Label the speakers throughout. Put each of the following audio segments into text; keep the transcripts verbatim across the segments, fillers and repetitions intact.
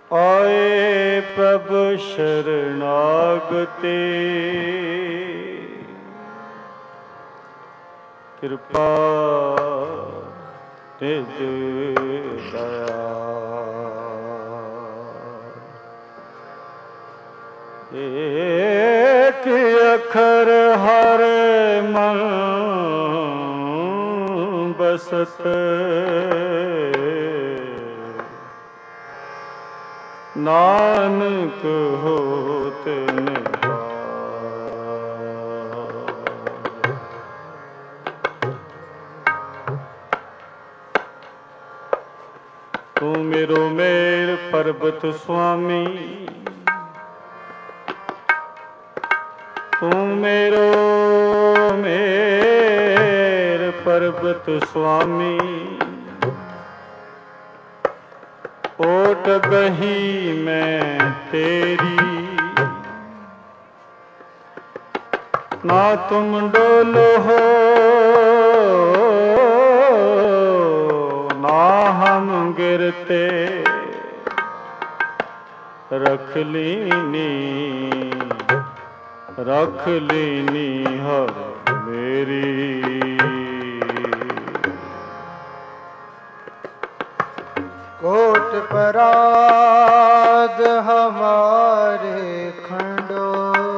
Speaker 1: ਆਏ ਪ੍ਰਭ ਸ਼ਰਨਾਗਤੇ ਕਿਰਪਾ ਤਿਜ ਦਇਆ ਏਕ ਅੱਖਰ ਹਰ ਮਨ ਬਸਤ ਨਾਨਕ ਹੋਤ ਨਿਰਭਉ। ਤੂੰ ਮੇਰੋ ਮੇਰ ਪਰਬਤ ਸੁਆਮੀ, ਤੂੰ ਮੇਰੋ ਮੇਰ ਪਰਬਤ ਸੁਆਮੀ। ਓਟ ਗਹੀ ਮੈਂ ਤੇਰੀ, ਨਾ ਤੁਮ ਡੋਲੋ ਹੋ ਨਾ ਹਮ ਗਿਰਤੇ। रख लीनी रख लीनी हर मेरी।
Speaker 2: कोट पराध हमारे खंडो,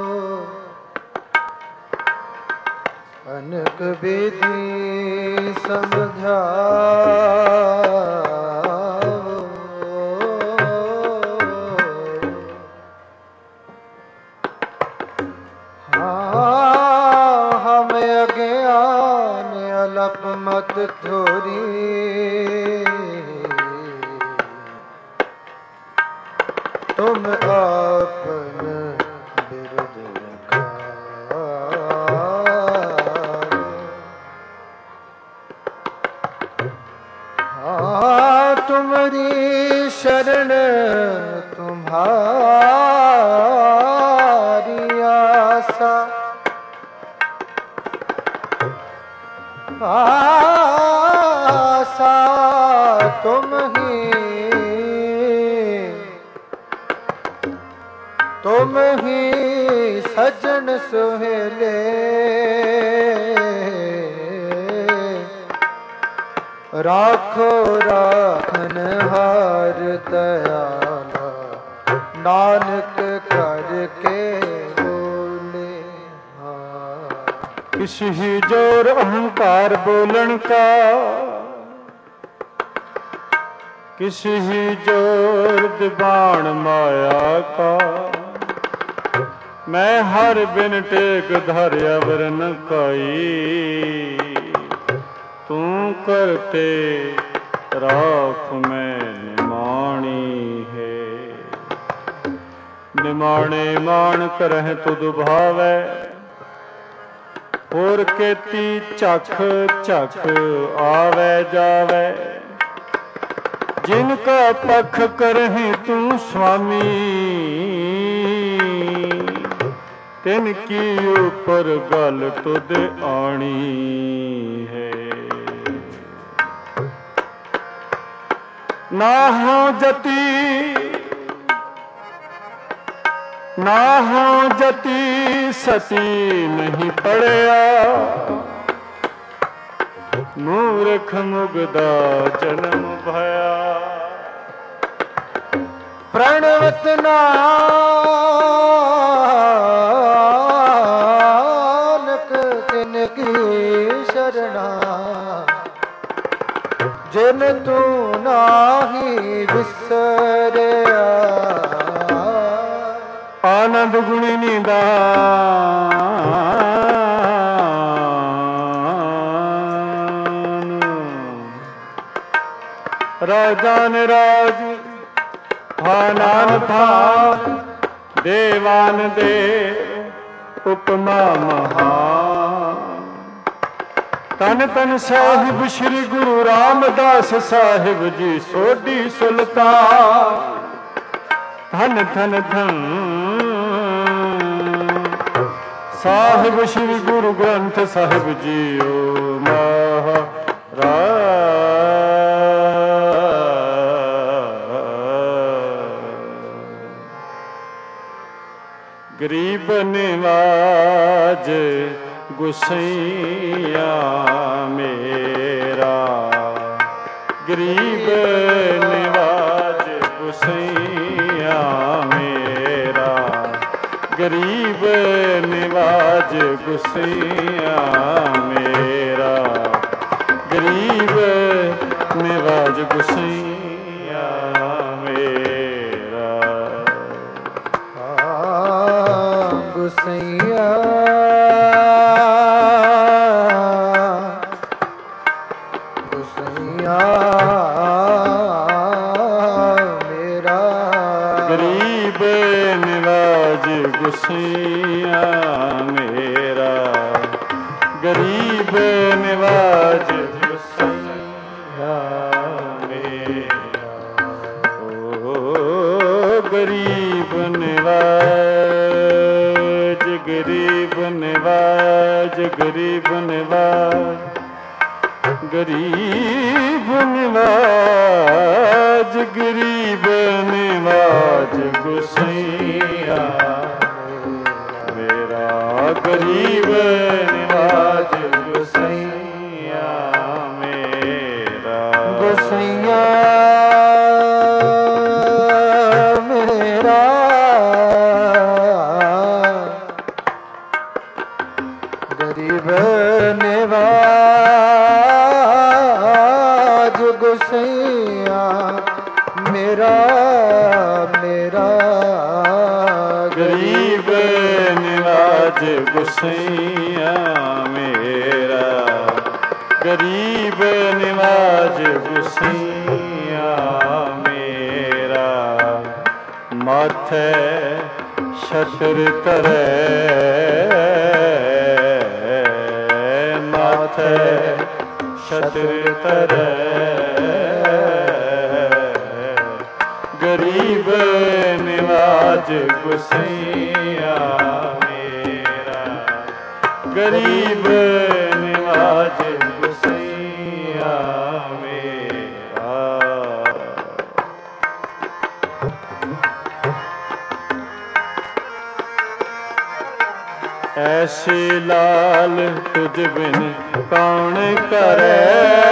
Speaker 2: अनक विधि समझा। मत थोरी तुम आपन बिरद हाँ तुम्हारी शरण तुम्हारी आशा। आशा तुम ही तुम ही सजन सुहेले। राखो राखन हार दयाला, नानक करके
Speaker 1: किस ही जोर अहंकार बोलन का, किस ही जोर दिवान माया का। मैं हर बिन टेक धर अवरन काई, तू करते राख मैं निमाणी है। निमाणे मान करह तुद भावै, होर केती झख झख आवे जावे। जिनका पख करहि तू स्वामी, तिन की ऊपर गल तुद आनी है। ना हो जती ना हो जती सती नहीं पड़िया। मूर्ख मुगदा जन्म भया।
Speaker 2: प्रणवत नानक तिनकी शरणा, जिन तू नाही विसरिया।
Speaker 1: आनंद गुणी निदान, राजान राज भानान भान। देवान देव उपमा महान। तन तन साहिब श्री गुरु रामदास साहिब जी सोढ़ी सुल्तान। धन धन धन साहिब श्री गुरु ग्रंथ साहिब जी ओ महाराज। ਗਰੀਬ ਨਿਵਾਜ ਗੁਸਈਆ ਮੇਰਾ, ਗਰੀਬ ਨਿਵਾਜ ਗੁਸਈਆ ਮੇਰਾ, ਗਰੀਬ ਨਿਵਾਜ ਗੁਸਈਆ ਮੇਰਾ, ਗਰੀਬ ਨਿਵਾਜ ਗੁਸਈਆ ਮੇਰਾ।
Speaker 2: ਆ ਗੁਸਈਆ ਗੁਸਈਆ ਮੇਰਾ,
Speaker 1: ਗਰੀਬ ਨਿਵਾਜ ਗੁਸਈਆ ਮੇਰਾ, ਗਰੀਬ ਨਿਵਾਜ ਗੁਸਈਆ ਮੇਰਾ। ਓ ਗਰੀਬ ਨਿਵਾਜ, ਗਰੀਬ ਨਿਵਾਜ, ਗਰੀਬ ਨਿਵਾਜ, ਗਰੀਬ ਨਿਵਾਜ, ਗਰੀਬ ਨਿਵਾਜ ਗੁਸਈਆ ਮੇਰਾ, ਗਰੀਬ ਨਿਵਾਜ ਗੁਸਈਆ ਮੇਰਾ,
Speaker 2: ਗੁਸਈਆ ਮੇਰਾ, ਗਰੀਬ ਨਿਵਾਜ ਗੁਸਈਆ ਮੇਰਾ, ਮੇਰਾ
Speaker 1: ਗਰੀਬ ਨਿਵਾਜ ਗੁਸਈਆ ਮੇਰਾ, ਗਰੀਬ ਨਿਵਾਜ ਗੁਸਈਆ ਮੇਰਾ। ਮਾਥੇ ਛਤਰ ਧਰੈ, ਮਾਥੇ ਛਤਰ ਧਰੈ, ਗਰੀਬ ਨਿਵਾਜ ਗੁਸਈਆ ਮੇਰਾ, ਗਰੀਬ ਨਿਵਾਜ ਗੁਸਈਆ ਮੇਰਾ। ਐਸੀ ਲਾਲ ਤੁਝ ਬਿਨ ਕੌਣ ਕਰੈ,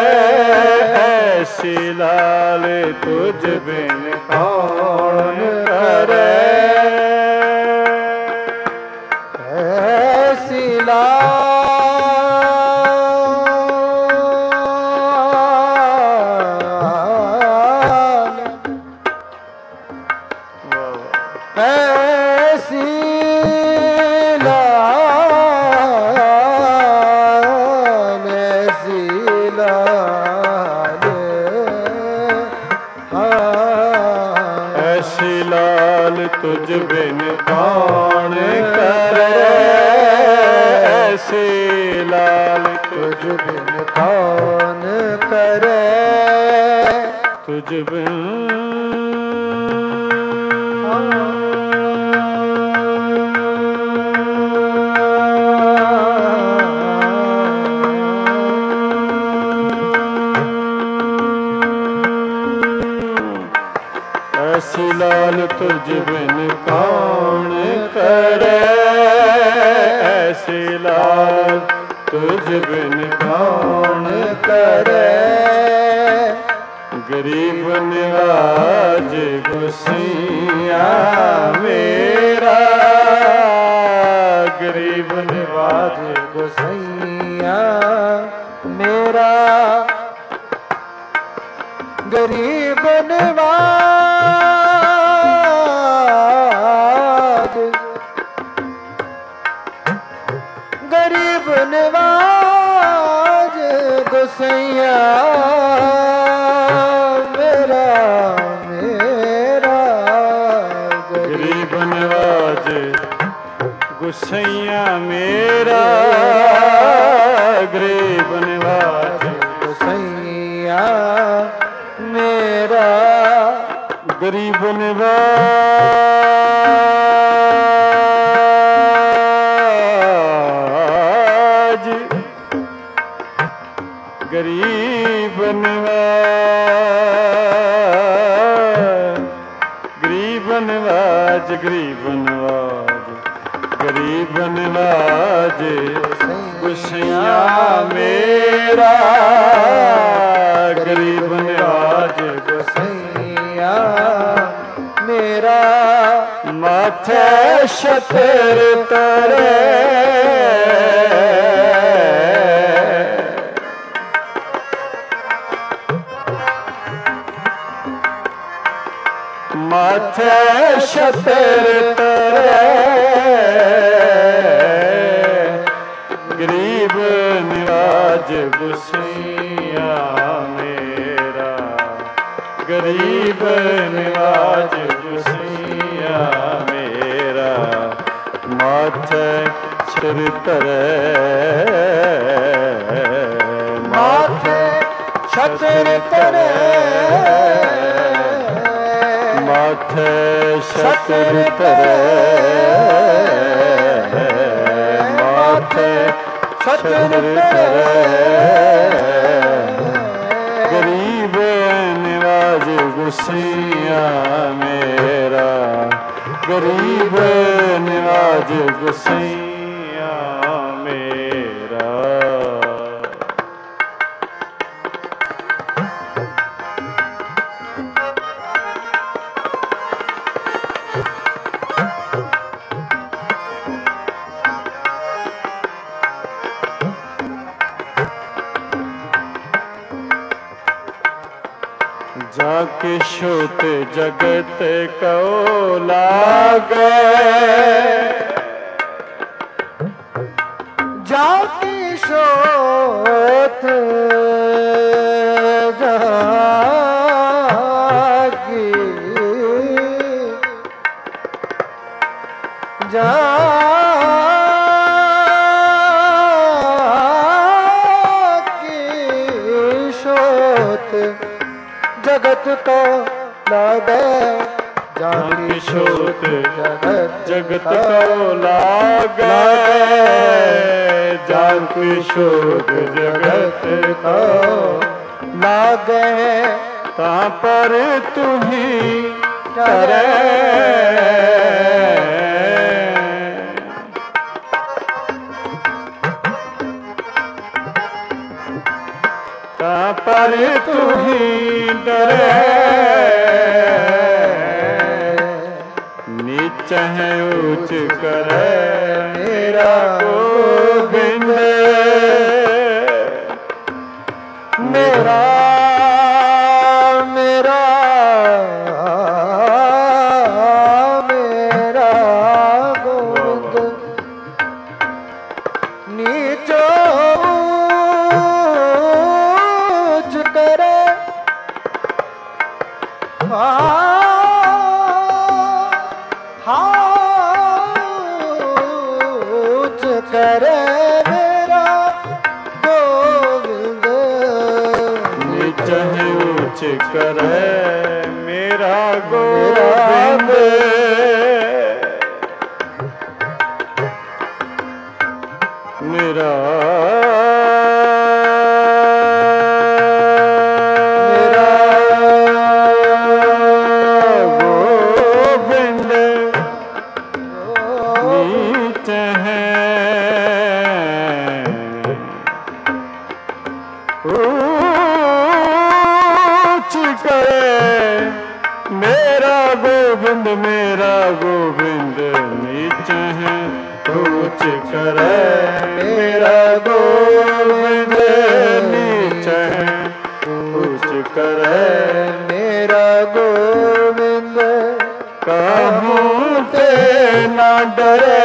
Speaker 1: ਐਸੀ ਲਾਲ ਤੁਝ ਬਿਨ ਕੌਣ ਕਰੈ,
Speaker 2: ਐਸੀ ਲਾਲ, ਐਸੀ ਲਾਲ, ਐਸੀ ਲਾਲ,
Speaker 1: ਐਸੀ ਲਾਲ ਤੁਝ ਬਿਨ ਕੌਣ ਕਰੈ, ਐਸੀ ਲਾਲ
Speaker 2: ਤੁਝ ਬਿਨ ਕੌਣ ਕਰੈ,
Speaker 1: ਤੁਝ ਬਿਨ ਐਸੀ ਲਾਲ ਤੁਝ ਬਿਨ ਕੌਣ ਕਰੈ, ਐਸੀ ਲਾਲ ਤੁਝ ਬਿਨ ਕੌਣ ਕਰੈ, ਗਰੀਬ ਨਿਵਾਜ ਗੁਸਈਆ ਮੇਰਾ, ਗਰੀਬ ਨਿਵਾਜ
Speaker 2: ਗੁਸਈਆ ਮੇਰਾ, ਗਰੀਬ ਨਿਵਾਜ, ਗਰੀਬ ਨਿਵਾਜ ਗੁਸਈਆ ਮੇਰਾ, ਮੇਰਾ
Speaker 1: ਗਰੀਬ ਨਿਵਾਜ ਗੁਸਈਆ ਮੇਰਾ, ਗਰੀਬ ਨਿਵਾਜ
Speaker 2: ਗੁਸਈਆ ਮੇਰਾ,
Speaker 1: ਗਰੀਬ ਨਿਵਾਜ, ਗਰੀਬ ਨਿਵਾਜ, ਗਰੀਬ ਨਿਵਾਜ, ਗਰੀਬ ਨਿਵਾਜ, गरीब निवाज गुसैया मेरा, गरीब निवाज
Speaker 2: गुसैया मेरा।
Speaker 1: माथे छतर तरे माथे छतर तरे गरीब निवाज गुसैया मेरा, गरीब निवाज गुसैया मेरा। माथे छतर तरे
Speaker 2: माथे छतर तरे
Speaker 1: माथे छतर तरे माथे छतर तरे गरीब निवाज गुसैया मेरा, गरीब निवाज गुसैया मेरा। जाके शोत जगत को लागे,
Speaker 2: जाके शोत जागी जाकी शोत जगत को लागे,
Speaker 1: जाके शोत जगत जगत को लागे, जाके शोत जगत को
Speaker 2: लागे।
Speaker 1: ता पर तुही करे, ता पर तुही डरे। नीच है ऊंच करे मेरा गोविंद,
Speaker 2: मेरा मेरा मेरा गोविंद। नीचो ऊंच करे ऊंच करे मेरा गोविंद।
Speaker 1: नीच है ऊंच करे मेरा गोविंद, मेरा गोविंद मेरा गोविंद। नीच है ऊंच करे मेरा गोविंद, नीच है ऊंच करे
Speaker 2: मेरा गोविंद।
Speaker 1: कहूँ ते ना डरे,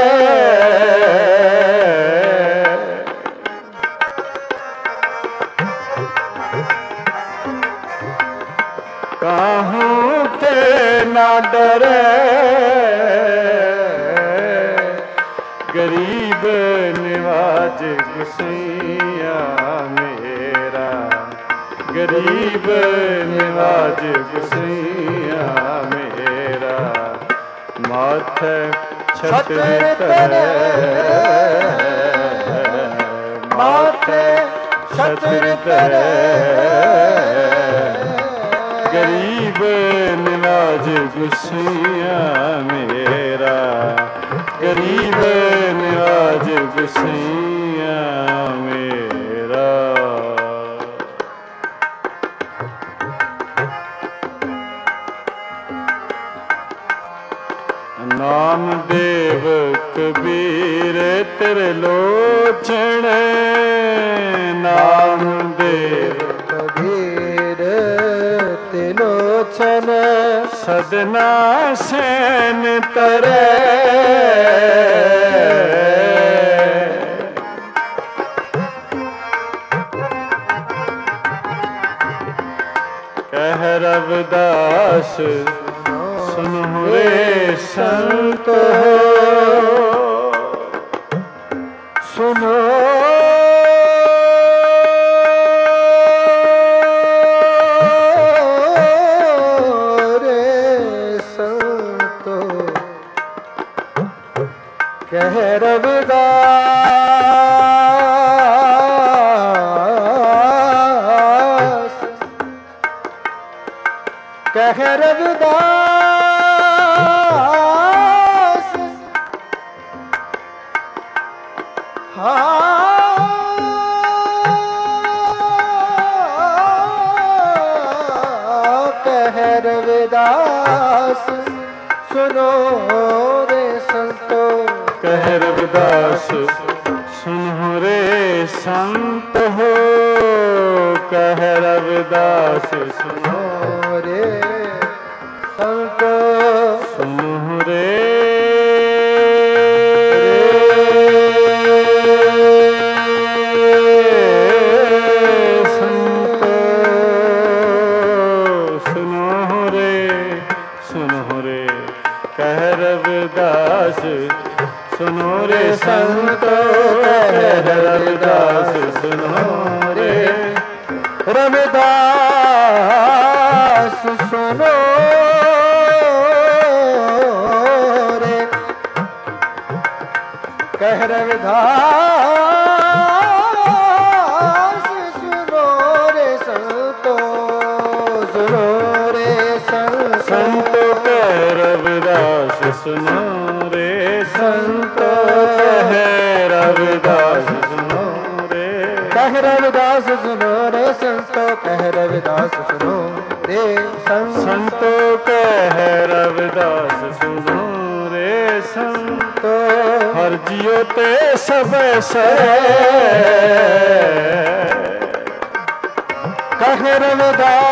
Speaker 1: कहूँ ते ना डरे। गरीब निवाज गुसैया मेरा, गरीब निवाज गुसैया मेरा। माथे छतर तरे,
Speaker 2: माथे छतर तरे
Speaker 1: गरीब निवाज गुसैया मेरा, ਗਰੀਬ ਨਿਵਾਜ ਗੁਸਈਆ ਮੇਰਾ। ਨਾਮਦੇਵ ਕਬੀਰ ਤੇਰੇ ਲੋਚਣ, ਨਾਮਦੇਵ
Speaker 2: ਕਬੀਰ ਤੇ ਲੋਚਨ,
Speaker 1: ਸਦਨਾ ਸੈਨ ਤਰੇ। ਕਹਿ ਰਵਿਦਾਸ ਸੁਨਹੁ ਰੇ ਸੰਤ
Speaker 2: ਸੁਨੋ ਰੇ ਸੰਤੋ। ਕਹਿ ਰਵਿਦਾਸ ਕਹਿ ਰਵਿਦਾਸ ਕਹਿ ਰਵਿਦਾਸ ਸੁਨੋ ਰੇ ਸੰਤੋ।
Speaker 1: ਕਹਿ ਰਵਿਦਾਸ ਸੁਨਹੁ ਰੇ ਸੰਤ ਹੋ। ਕਹਿ ਰਵਿਦਾਸ ਸੁਨਹੁ
Speaker 2: ਰੇ ਸੰਤ
Speaker 1: ਸੁਨਹੁ ਰੇ ਸੰਤ ਸੁਨਹੁ ਰੇ ਸੁਨਹੁ ਰੇ। ਕਹਿ ਰਵਿਦਾਸ ਸੁਨੋ ਰੇ ਸੰਤ ਕਹਿ ਰਵਿਦਾਸ ਸੁਨੋ ਰੇ।
Speaker 2: ਰਵਿਦਾਸ ਸੁਨੋ ਰੇ ਕਹਿ ਰਵਿਦਾਸ ਸੁਨੋ ਰੇ ਸੰਤੋ। ਸੁਨੋ ਰੇ ਸੰਤ
Speaker 1: ਸੰਤੋ ਕਹਿ ਰਵਿਦਾਸ ਸੁਨੋ ਰੇ ਸੰਤ ਕਹਿ ਰਵਿਦਾਸ ਸੁਨੋ ਰੇ।
Speaker 2: ਕਹਿ ਰਵਿਦਾਸ ਸੁਨੋ ਰੇ ਸੰਤੋ। ਕਹਿ ਰਵਿਦਾਸ ਸੁਨੋ ਰੇ ਸੰਤ
Speaker 1: ਸੰਤੋ ਕਹਿ ਰਵਿਦਾਸ ਸੁਨੋ ਰੇ ਸੰਤ। ਹਰ ਜੀਉ ਤੇ ਸਭੈ ਸਰੇ।
Speaker 2: ਕਹਿ ਰਵਿਦਾਸ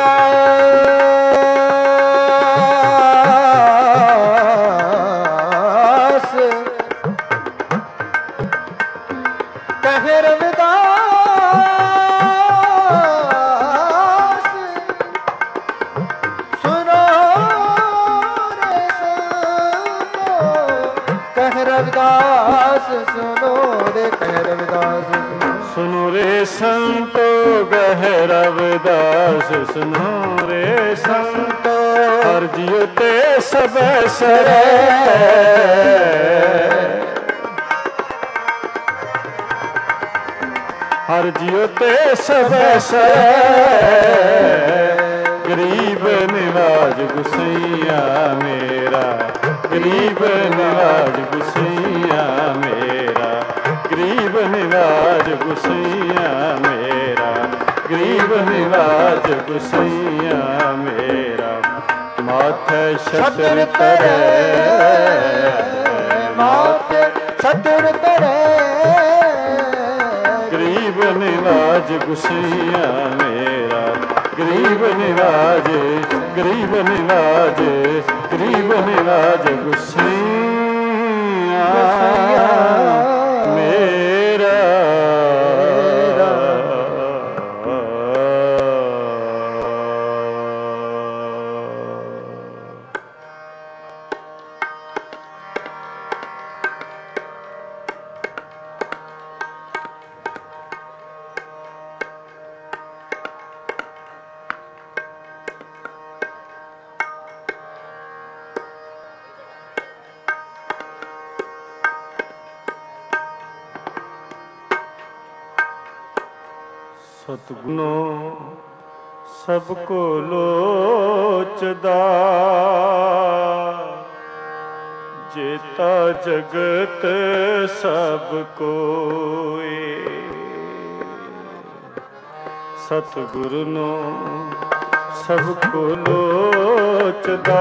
Speaker 2: ਕਹਿ ਰਵਿਦਾਸ ਸੁਨੋ ਰੇ ਸੰਤੋ। ਕਹਿ ਰਵਿਦਾਸ ਸੁਨੋ ਰੇ ਕਹਿ ਰਵਿਦਾਸ
Speaker 1: ਸੁਨੋ ਰੇ ਸੰਤੋ ਕਹਿ ਰਵਿਦਾਸ ਸੁਨੋ ਰੇ ਸੰਤੋ। ਹਰ ਜੀਉ ਤੇ ਸਭੈ ਸਰੇ। ਹਰ ਜੀਉ ਤੇ ਸਭੈ ਸਰੇ। ਗਰੀਬ ਨਿਵਾਜ ਗੁਸਈਆ ਮੇਰਾ। ਗਰੀਬ ਨਿਵਾਜ ਗੁਸਈਆ ਮੇਰਾ। ਗਰੀਬ ਨਿਵਾਜ ਗੁਸਈਆ ਮੇਰਾ। ਗਰੀਬ ਨਿਵਾਜ ਗੁਸਈਆ ਮੇਰਾ। ਮਾਥੇ ਛਤਰ ਤਰੇ
Speaker 2: ਮਾਥੇ ਛਤਰ ਤਰੇ।
Speaker 1: ਗਰੀਬ ਨਿਵਾਜ ਗੁਸਈਆ ਮੇਰਾ। ਗਰੀਬ ਨਿਵਾਜ ਗਰੀਬ ਨਿਵਾਜ ਗਰੀਬ ਨਿਵਾਜ ਗੁਸਈਆ ਮੇਰਾ। ਸਤਿਗੁਣੋ ਸਭ ਕੋ ਲੋਚਦਾ। ਜੇਤਾ जगत सब कोय। सतगुरु नो सब को लोचदा,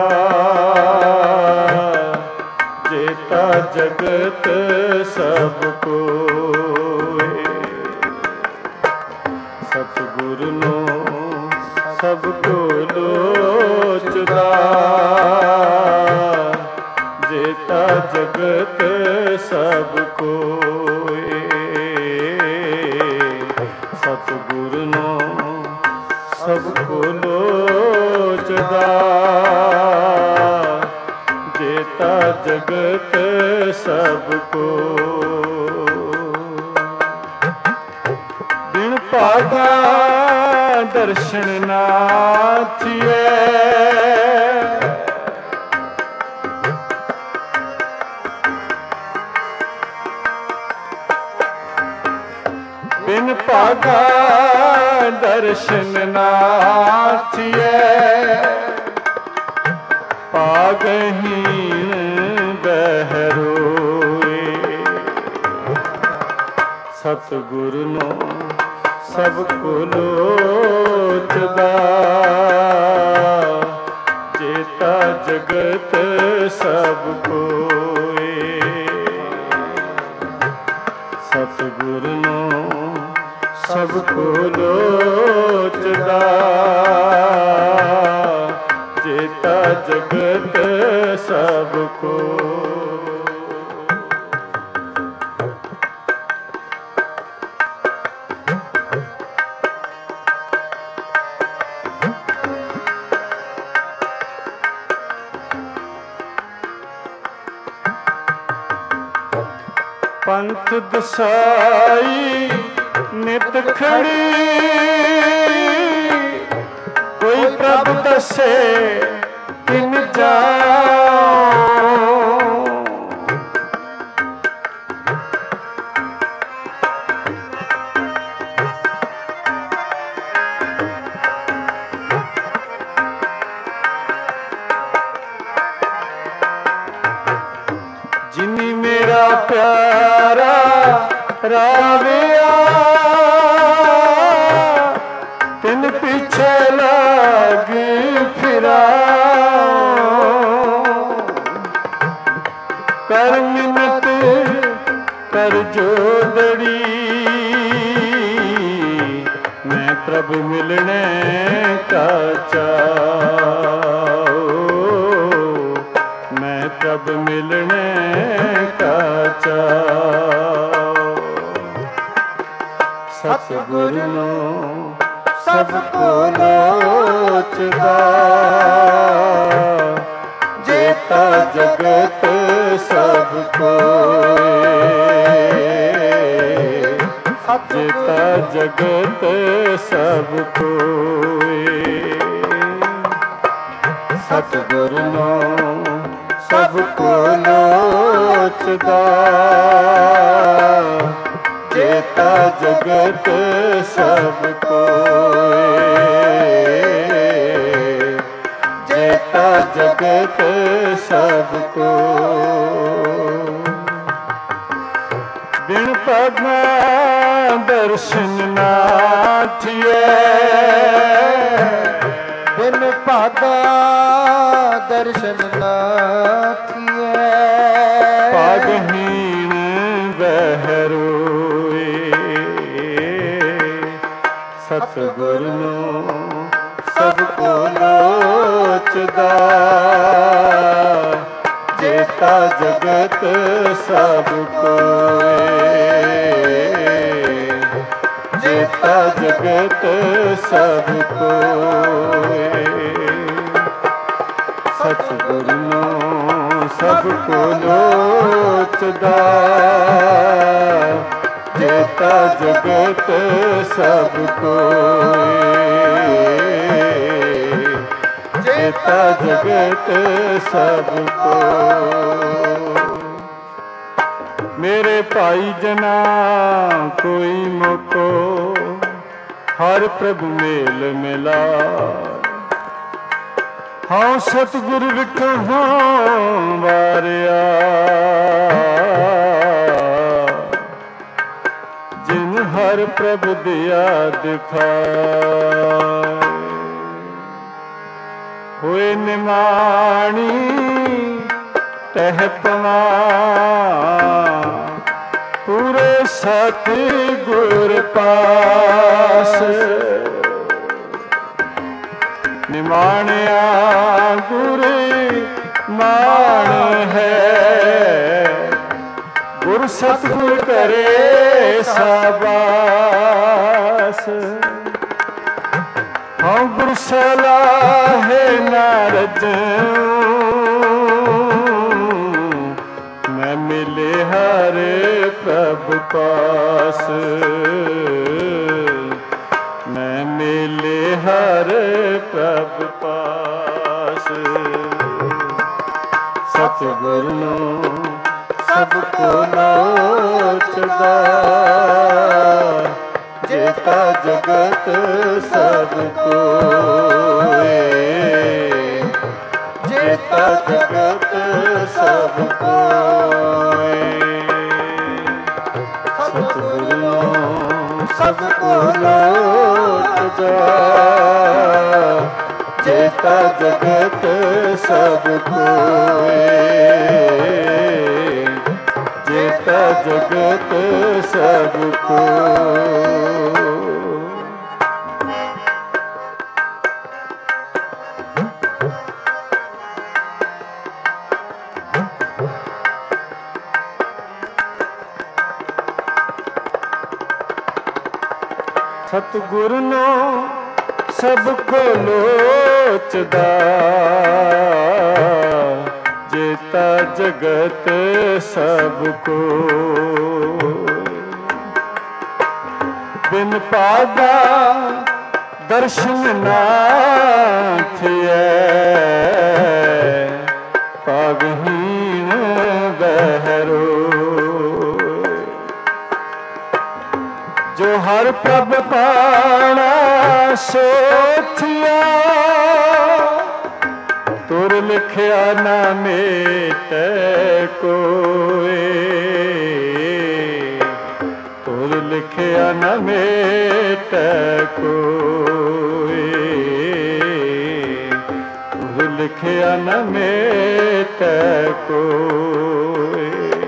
Speaker 1: जेता जगत सब कोय। सतगुरु नो सब को लोचदा, जेता जगत सब कोय। सतगुरु नो सब को लोचदा, जेता जगत सब कोय। बिन भागा दर्शन ना थिए, बिन भागा दर्शन ना थिए। पागहीन बहरोए। सतगुरु नो सब को लोचदा, जेता जगत सब कोय। सतगुरु नो सब को लोचदा, जेता जगत सब कोय। पंथ दसाई नित खड़ी, कोई प्रभ दसे तिन जाओ। जिनी मेरा प्यारा राविया, तिन पीछे लागी फिरा। कर मिन्नत कर जोदड़ी, मैं प्रभु मिलने का चाओ। मैं प्रभु मिलने का चाओ। सतगुरु नो सब को लोचदा, जेता जगत सब कोय। जेता जगत सब कोय। सतगुरु नो सब को लोचदा, जेता जगत सब कोय। जेता जगत सब कोय। बिन भागा दर्शन ना थिए,
Speaker 2: बिन भागा दर्शन ना थिए।
Speaker 1: पागहीन बहरोए। सतगुरु नो सब को लोचदा, जेता जगत सब कोय। जेता जगत सब कोय। सतगुरु नो सब को लोचदा, जेता जगत सब कोय। जेता जगत सब कोय। मेरे भाई जना कोई मोको, हर प्रभु मेल मिला। हाँ सतगुरु विख हों वारिया, ਪ੍ਰਭ ਦਿਆ ਦਿਖਾਏ। ਹੋਏ ਨਿਮਾਣੀ ਤਹਿ ਪਵਾ ਪੂਰੇ ਸਤਿ ਗੁਰ ਪਾਸ। ਨਿਮਾਣਿਆ ਗੁਰ ਮਾਣ ਹੈ, ਗੁਰ ਸਤਿਗੁਰ ਕਰੇ ਸਾਬਾਸ। ਹਉ ਗੁਰ ਸਲਾਹੇ ਨਾ ਰਜਉ, ਮੈਂ ਮਿਲੇ ਹਰ ਪ੍ਰਭ ਪਾਸ। ਮੈਂ ਮਿਲੇ ਹਰ ਪ੍ਰਭ ਪਾਸ। ਸਤਿਗੁਰ ਨੂੰ ਸਭ ਕੋ ਲੋਚਦਾ, ਜੇਤਾ ਜਗਤ ਸਭ ਕੋਇ। ਜੇਤਾ ਜਗਤ ਸਭ ਕੋਇ। ਸਤਿਗੁਰ ਨੂੰ ਸਭ ਕੋ ਲੋਚਦਾ, ਜੇਤਾ ਜਗਤ ਸਭ ਕੋਇ। ਜੇਤਾ ਜਗਤ ਸਭ ਕੋਇ। ਸਤਿਗੁਰ ਨੂੰ ਸਭ ਕੋ ਲੋਚਦਾ, ਜੇਤਾ ਜਗਤ ਸਭ ਕੋਇ। ਬਿਨ ਪਾਦਾ ਦਰਸ਼ਨ ਨਾ ਥਿਐ, ਭਾਗਹੀਣ ਬਹਿਰੋਇ। ਜੋ ਹਰ ਪ੍ਰਭ ਪਾਣਾ ਸੋਥਿਆ, ਤੁਰ ਲਿਖਿਆ ਨਾ ਮੇਟੈ ਕੋਇ। ਤੁਰ ਲਿਖਿਆ ਨਾ ਮੇਟੈ ਕੋਇ। ਤੁਰ ਲਿਖਿਆ ਨਾ ਮੇਟੈ ਕੋਇ।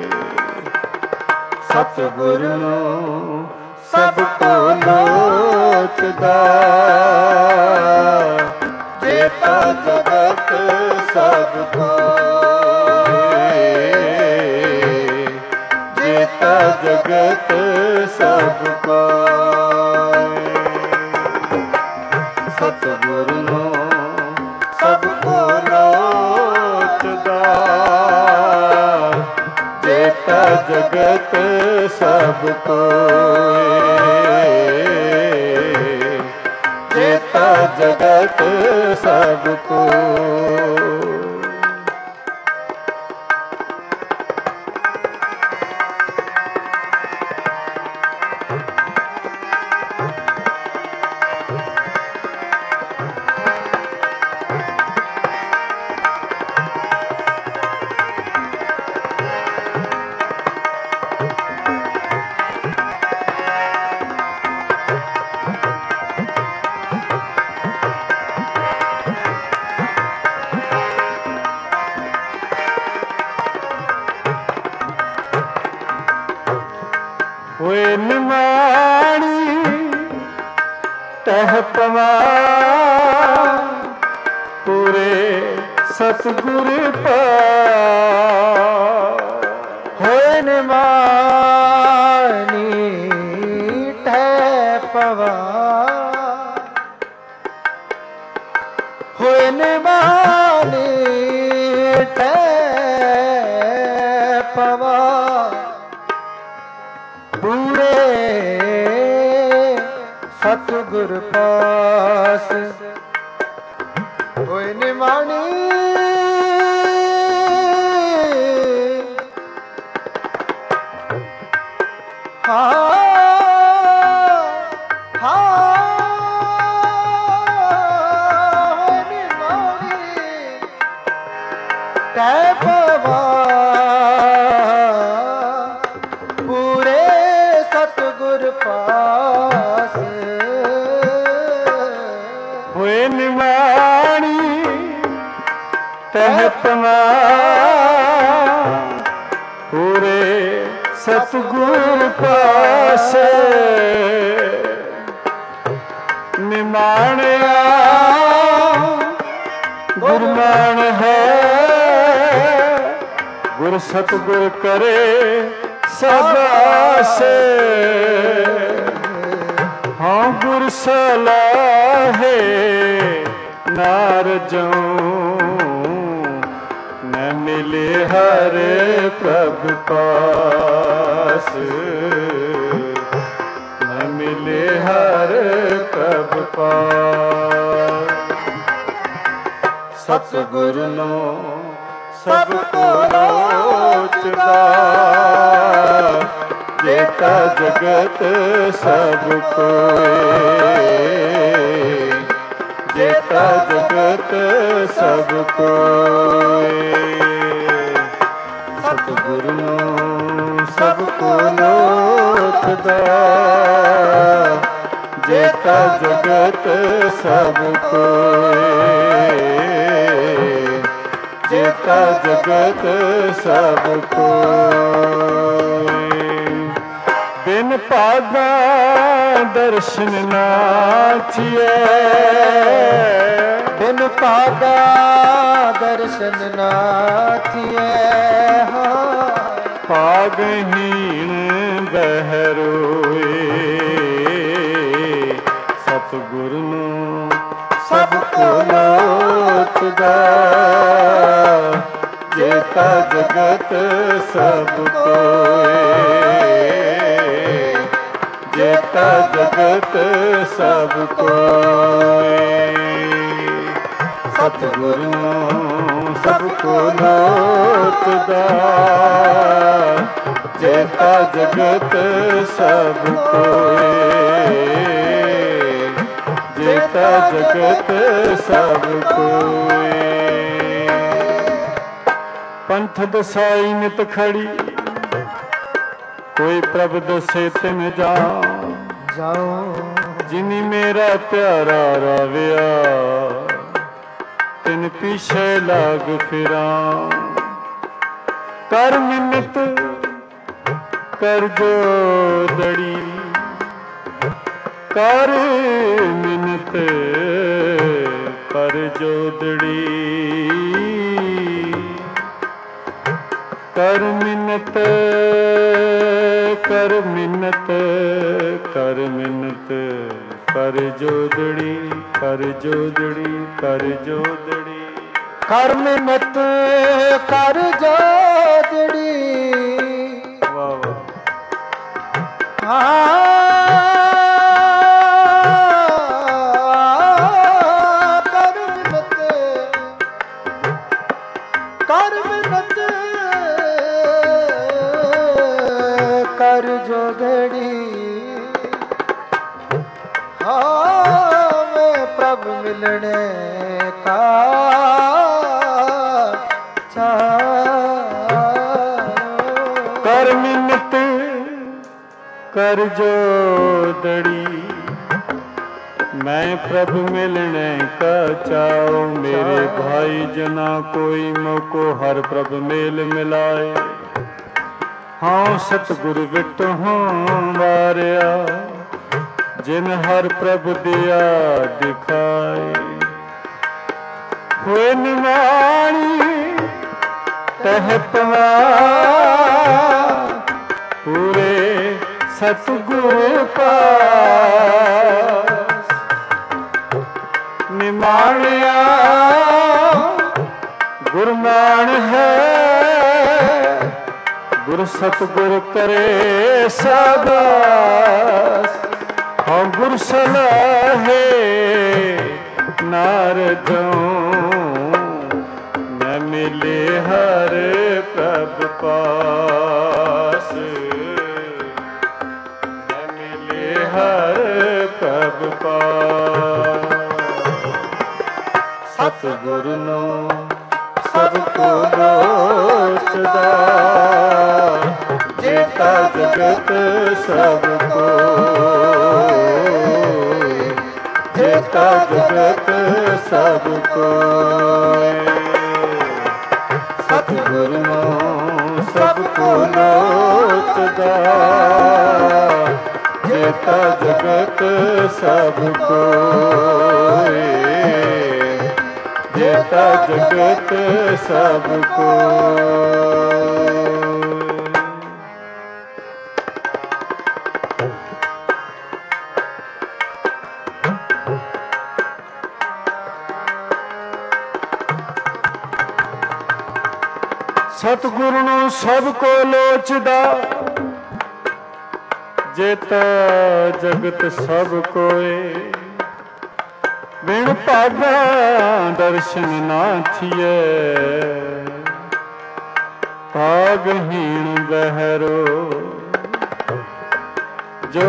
Speaker 1: ਸਤਿਗੁਰ ਨੂੰ ਸਭ ਕੋ ਲੋਚਦਾ, ਜੇਤਾ ਜਗਤ ਸਭ ਕੋਇ। ਜੇਤਾ ਜਗਤ ਸਭ ਕੋਇ। ਸਤਿਗੁਰ ਨੂੰ ਸਭ ਕੋ ਲੋਚਦਾ, ਜੇਤਾ ਜਗਤ ਸਭ ਕੋਇ। ਜੇਤਾ ਜਗਤ ਸਭ ਕੋਇ। ਹੋਏ ਨਿਮਾਣੀ ਤਹਿ ਪਵਾ ਪੂਰੇ ਸਤਿਗੁਰ ਪਾਸ।
Speaker 2: ਹੋਏ ਨਿਮਾਣੀ ਤਹਿ ਪਵਾ, ਹੋਏ ਨਿਮਾਣੀ ਤਹਿ ਪਵਾ, ਪੂਰੇ ਸਤਿਗੁਰ ਪਾਸ। ਹੋਏ ਨਿਮਾਣੀ ਹਾਂ ਹਾਂ ਹੋਏ ਨਿਮਾਣੀ ਤਹਿ ਪਵਾ, ਪੂਰੇ ਸਤਿਗੁਰ ਪਾਸ।
Speaker 1: ਕਹਿ ਪਵਾ ਪੂਰੇ ਸਤਿਗੁਰ ਪਾਸੇ ਨਿਮਾਣਿਆ ਗੁਰਮਾਨ ਹੈ ਗੁਰ ਸਤਿਗੁਰ ਕਰੇ ਸਬਾਸੇ ਹਾਂ ਗੁਰ ਸਲਾਹੇ ਨਾਰਜੋਂ ਨ ਮਿਲੇ ਹਰ ਪ੍ਰਭ ਪਾਸ ਨ ਮਿਲੇ ਹਰ ਪ੍ਰਭ ਪਾਸ ਸਤਿਗੁਰ ਨੂੰ ਸਭ ਕੋ ਲੋਚਦਾ ਜੇਤਾ ਜਗਤ ਸਭ ਕੋਏ ਜੇਤਾ ਜਗਤ ਸਭ ਕੋਏ ਸਤਿਗੁਰ ਨੂੰ ਸਭ ਕੋ ਲੋਚਦਾ ਜੇਤਾ ਜਗਤ ਸਭ ਕੋਏ ਜੇਤਾ ਜਗਤ ਸਭ ਕੋਏ ਬਿਨ ਭਾਗਾ ਦਰਸ਼ਨ ਨਾ ਥੀਏ
Speaker 2: ਬਿਨ ਭਾਗਾ ਦਰਸ਼ਨ ਨਾ ਥੀਏ
Speaker 1: ਭਾਗਹੀਣ ਬਹਿਰੋਏ ਸਤਿਗੁਰ ਨੂੰ ਸਭ ਕੋ ਲੋਚਦਾ ਜੇਤਾ ਜਗਤ ਸਭ ਕੋਏ ਜੇਤਾ ਜਗਤ ਸਭ ਕੋਏ ਸਤਿਗੁਰ ਨੂੰ ਸਭ ਕੋ ਲੋਚਦਾ ਜੇਤਾ ਜਗਤ ਸਭ ਕੋਏ ਜੇਤਾ ਜਗਤ ਸਭ ਕੋਏ ਪੰਥ ਦਸਾਈ ਨਿਤ ਖੜੀ ਕੋਈ ਪ੍ਰਭ ਦਸੇ ਤਿਨ ਜਾਉ
Speaker 2: ਜਾਉ
Speaker 1: ਜਿਨੀ ਮੇਰਾ ਪਿਆਰਾ ਰਾਵਿਆ ਤਿਨ ਪਿਛੇ ਲਾਗ ਫਿਰਾਂ ਕਰ ਮਿੰਨਤ ਕਰ ਜੋਦੜੀ ਕਰ ਮਿੰਨਤ ਕਰ ਜੋਦੜੀ ਕਰ ਮਿੰਨਤ ਕਰ ਮਿੰਨਤ ਕਰ ਮਿੰਨਤ ਕਰ ਜੋਦੜੀ ਕਰ ਜੋਦੜੀ ਕਰ ਜੋਦੜੀ
Speaker 2: ਕਰ ਮਿੰਨਤ ਕਰ ਜੋਦੜੀ
Speaker 1: ਵਾਹ ਵਾਹ
Speaker 2: ਕਰ ਮਿੰਨਤ ਕਰ ਮਿੰਨਤ ਕਰ ਜੋਦੜੀ ਹਾਂ ਮੈਂ ਪ੍ਰਭ ਮਿਲਣੇ ਕਾ
Speaker 1: ਕਰ ਮਿੰਨਤ ਕਰ ਜੋਦੜੀ ਮੈਂ ਪ੍ਰਭ ਮਿਲਣੇ ਕਾ ਚਾਉ ਮੇਰੇ ਭਾਈ ਜਨਾ ਕੋਈ ਮੋਕੋ ਹਰ ਪ੍ਰਭ ਮੇਲ ਮਿਲਾਏ ਹਾਂ ਸਤਿਗੁਰ ਵਿਟ ਹਾਂ ਵਾਰਿਆ ਜਿਨ ਹਰ ਪ੍ਰਭ ਦਿਆ ਦਿਖਾਏ ਹੋਏ ਨਿਮਾਣੀ ਤਹ ਪਵਾ ਪੂਰੇ ਸਤਿਗੁਰ ਪਾਸ ਨਿਮਾਣਿਆ ਗੁਰਮਾਨ ਹੈ ਗੁਰ ਸਤਿਗੁਰ ਕਰੇ ਸਬਾਸ ਹਾਂ ਗੁਰ ਸਲਾਹੇ ਨਾਰਜੋਂ ਨ ਮਿਲੇ ਹਰ ਪ੍ਰਭ ਪਾਸ ਨ ਮਿਲੇ ਹਰ ਪ੍ਰਭ ਪਾਸ ਸਤਿਗੁਰ ਨੂੰ ਸਭ ਕੋ ਲੋਚਦਾ ਜੇਤਾ ਜਗਤ ਸਭ ਕੋਏ ਜੇਤਾ ਜਗਤ ਸਭ ਕੋਏ ਸਤਿਗੁਰ ਨੂੰ ਸਭ ਕੋ ਲੋਚਦਾ, ਜੇਤਾ ਜਗਤ ਸਭ ਕੋਇ, ਜੇਤਾ ਜਗਤ ਸਭ ਕੋਇ। ਸਤਿਗੁਰੂ ਨੂੰ ਸਭ ਕੋ ਲੋਚਦਾ, ਜੇਤਾ ਜਗਤ ਸਭ ਕੋਇ, ਬਿਨ ਭਾਗਾ ਦਰਸ਼ਨ ਨਾ ਥੀਏ, ਭਾਗਹੀਣ ਬਹਿਰੋ ਜੋ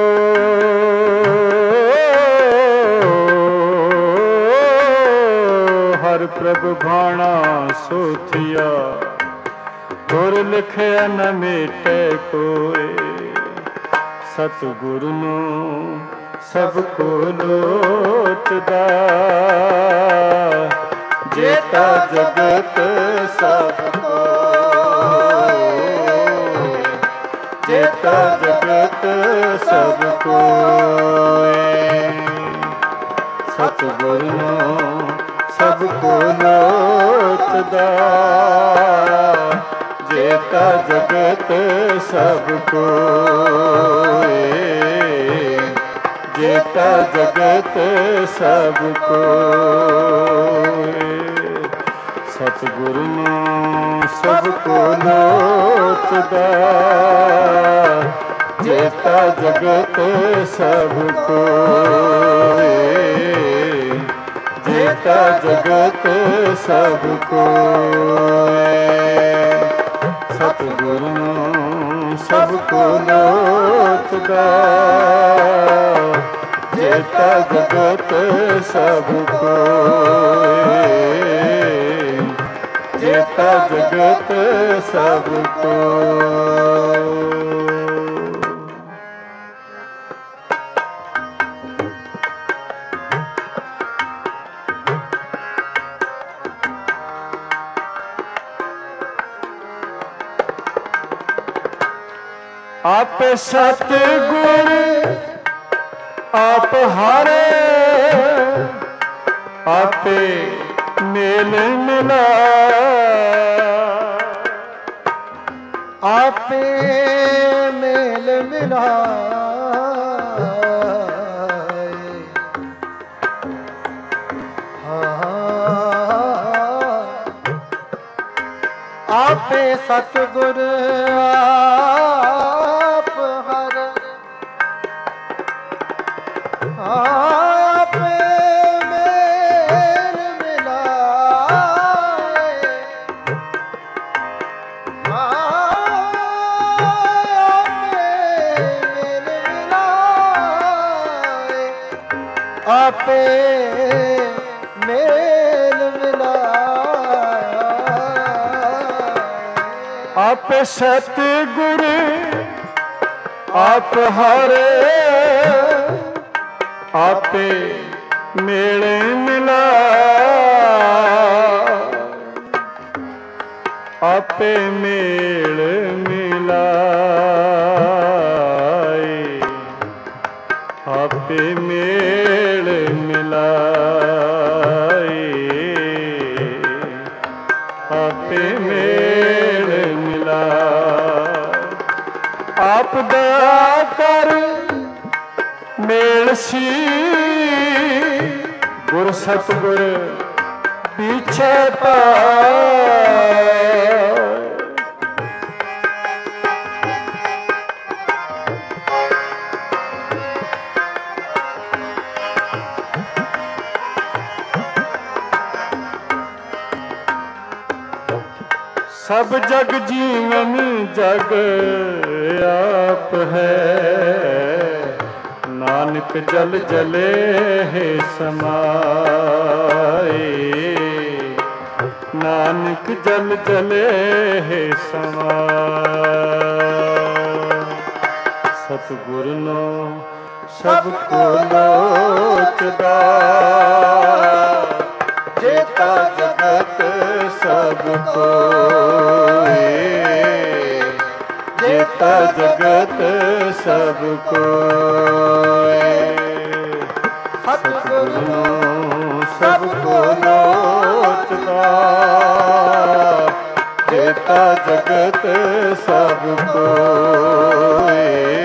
Speaker 1: ਹਰ ਪ੍ਰਭ ਭਾਣਾ ਸੋਥਿਆ, ਗੁਰ ਲਿਖਿਆ ਨ ਮੇਟੇ ਕੋਇ। ਸਤਿਗੁਰ ਨੂੰ ਸਭ ਕੋ ਲੋਚਦਾ, ਜੇਤਾ ਜਗਤ ਸਭ ਕੋਇ, ਜੇਤਾ ਜਗਤ ਸਭ ਕੋਇ। ਸਤਿਗੁਰ ਨੂੰ ਸਭ ਕੋ ਲੋਚਦਾ, ਜੇਤਾ ਜਗਤ ਸਭ ਕੋਇ, ਜੇਤਾ ਜਗਤ ਸਭ ਕੋਇ। ਸਤਿਗੁਰ ਨੂੰ ਸਭ ਕੋ ਲੋਚਦਾ, ਜੇਤਾ ਜਗਤ ਸਭ ਕੋਇ, ਜੇਤਾ ਜਗਤ ਸਭ ਕੋਇ। ਸਤਿਗੁਰ ਨੂੰ ਸਭ ਕੋ ਲੋਚਦਾ, ਜੇਤਾ ਜਗਤ ਸਭ ਕੋਇ, ਜੇਤਾ ਜਗਤ ਸਭ ਕੋਇ। ਆਪੇ ਸਤਿਗੁਰ ਆਪ ਹਾਰੇ, ਆਪੇ ਮੇਲ ਮਿਲਾਏ,
Speaker 2: ਆਪੇ ਮੇਲ ਮਿਲਾਏ। ਆਪੇ ਸਤਿਗੁਰ ਆਪ ਹਰਿ, ਆਪੇ ਮੇਲ ਮਿਲਾਏ, ਆਪੇ ਮੇਲ ਮਿਲਾਏ।
Speaker 1: ਆਪੇ ਸਤਿਗੁਰ ਆਪ ਹਾਰੇ, ਆਪੇ ਮੇਲ ਮਿਲਾਏ, ਆਪੇ ਮੇਲ ਮਿਲਾਏ, ਆਪੇ ਮੇਲ ਮਿਲਾਏ, ਆਪੇ ਮੇਲ ਮਿਲਾਏ। ਆਪ ਦਇਆ ਕਰ ਮੇਲ ਸੀ, ਗੁਰ ਸਤਿਗੁਰ ਪਿਛੇ ਪਾਏ। ਸਭ ਜਗ ਜੀਵਨ ਜਗ ਆਪ ਹੈ, ਨਾਨਕ ਜਲ ਜਲੇ ਹੈ ਸਮਾਏ, ਨਾਨਕ ਜਲ ਜਲੇ ਹੈ ਸਮਾਏ। ਸਤਿਗੁਰ ਨੂੰ ਸਭ ਕੋ ਲੋਚਦਾ, ਜੇਤਾ ਜਗਤ ਸਭ सब कोई, जेता जगत सब कोई। सतगुरु सब को लोचदा, जेता जगत सब कोई,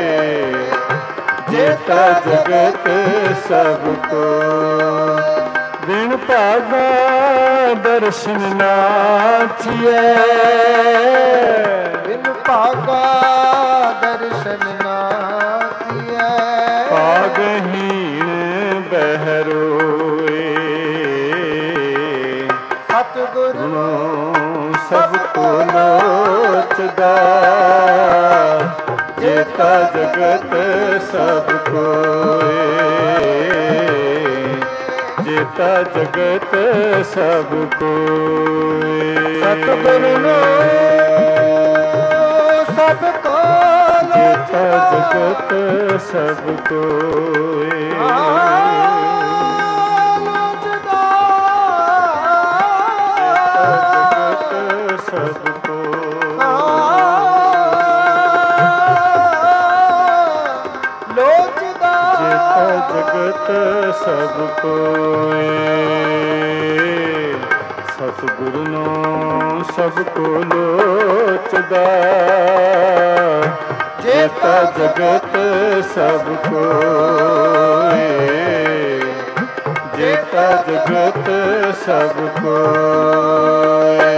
Speaker 1: जेता जगत सब कोई। बिन भागा दर्शन नाथिए,
Speaker 2: बिन भागा दर्शन नाथिए।
Speaker 1: भागहीन बहरोए,
Speaker 2: सतगुरु
Speaker 1: सब को लोचदा, जेता जगत सब कोई, जेता जगत सब कोई।
Speaker 2: सतगुरु सब को
Speaker 1: जेता जगत सब कोई,
Speaker 2: लोचदा,
Speaker 1: जेता जगत सब कोई,
Speaker 2: लोचदा,
Speaker 1: जेता जगत सब कोई। सतगुरु नो सब को लोचदा, जेता जगत सब कोई, जेता जगत सब कोई।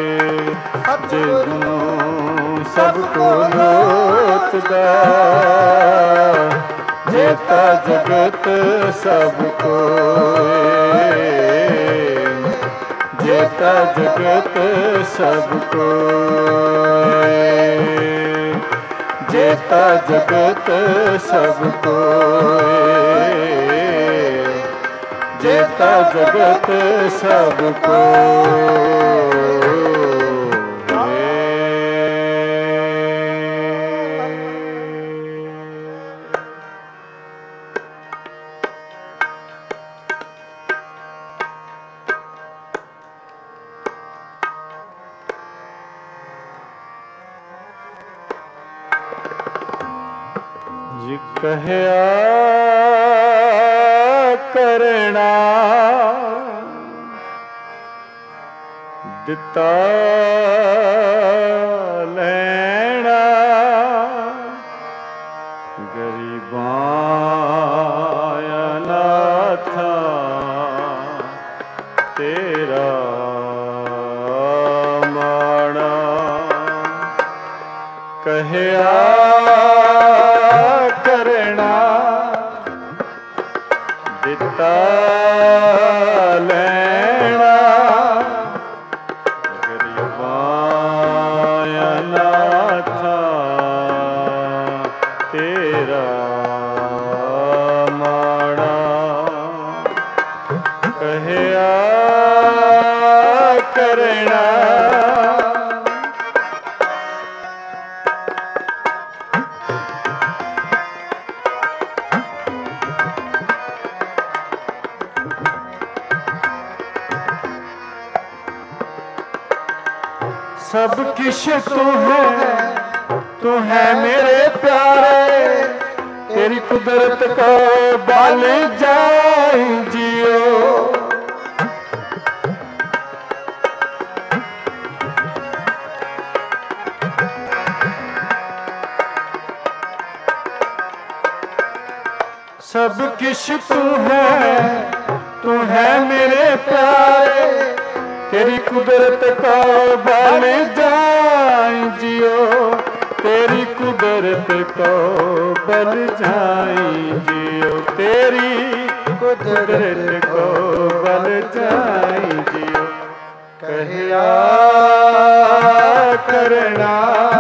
Speaker 1: जिनो सब को लोचदा, जेता जगत सब कोई, जेता जगत सब कोई, जेता जगत सब कोई, जेता जगत सब कोई। कहया करना दिता लेना, गरीबां अनाथा तेरा माड़ा। कहया करना दिता लेना, गरीबां अनाथा तेरा माड़ा। कहया करना सब किश तू है, तू है मेरे प्यारे, तेरी कुदरत को बल जाए जियो। सब किश तू है, तू है मेरे प्यारे, तेरी कुदरत को बल जाए जियो। तेरी कुदरत को बल जाए जियो, तेरी कुदरत को बल जाए जियो। कहया करना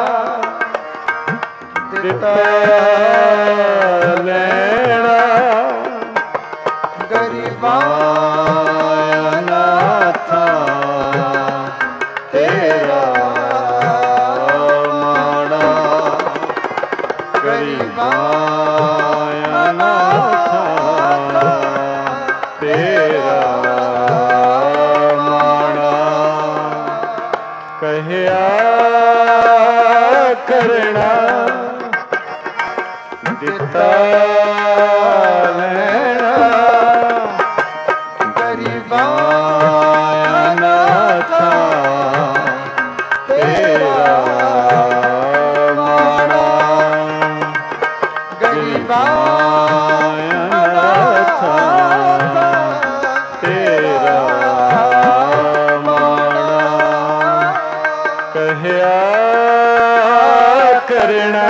Speaker 1: दिता लेना, गरीबां अनाथा तेरा माड़ा। गरीबां अनाथा तेरा माड़ा। ਕਹਿਆ ਕਰਣਾ ਦਿੱਤਾ ਲੈਣਾ
Speaker 2: ਗਰੀਬਾਂ
Speaker 1: ਅਨਾਥਾਂ ਤੇਰਾ ਮਾਣਾ
Speaker 2: ਗਰੀਬਾਂ
Speaker 1: ਅਨਾਥਾਂ ਤੇਰਾ ਮਾਣਾ ਕਹਿਆ ਕਰਣਾ